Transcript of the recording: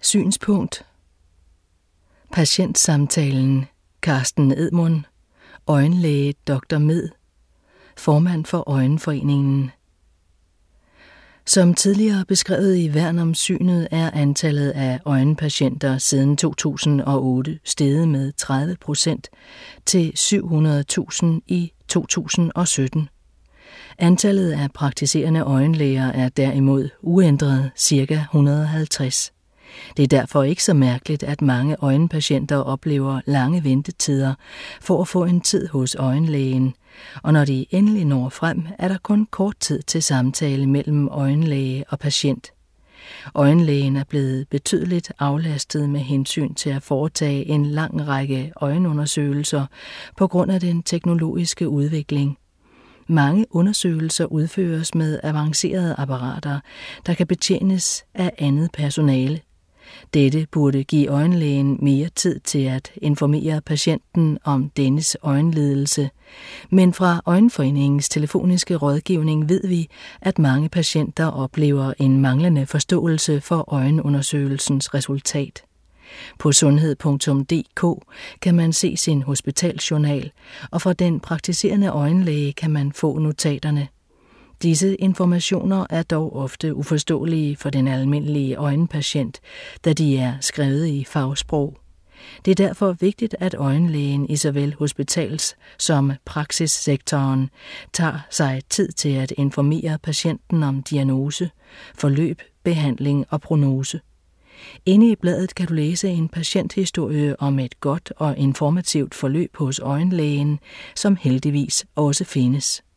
Synspunkt. Patientsamtalen. Carsten Edmund, øjenlæge Dr. Med, formand for Øjenforeningen. Som tidligere beskrevet i Værn om synet er antallet af øjenpatienter siden 2008 steget med 30% til 700.000 i 2017. Antallet af praktiserende øjenlæger er derimod uændret ca. 150. Det er derfor ikke så mærkeligt, at mange øjenpatienter oplever lange ventetider for at få en tid hos øjenlægen, og når de endelig når frem, er der kun kort tid til samtale mellem øjenlæge og patient. Øjenlægen er blevet betydeligt aflastet med hensyn til at foretage en lang række øjenundersøgelser på grund af den teknologiske udvikling. Mange undersøgelser udføres med avancerede apparater, der kan betjenes af andet personale. Dette burde give øjenlægen mere tid til at informere patienten om dennes øjenlidelse, men fra Øjenforeningens telefoniske rådgivning ved vi, at mange patienter oplever en manglende forståelse for øjenundersøgelsens resultat. På sundhed.dk kan man se sin hospitalsjournal, og fra den praktiserende øjenlæge kan man få notaterne. Disse informationer er dog ofte uforståelige for den almindelige øjenpatient, da de er skrevet i fagsprog. Det er derfor vigtigt, at øjenlægen i såvel hospitals- som praksissektoren tager sig tid til at informere patienten om diagnose, forløb, behandling og prognose. Inde i bladet kan du læse en patienthistorie om et godt og informativt forløb hos øjenlægen, som heldigvis også findes.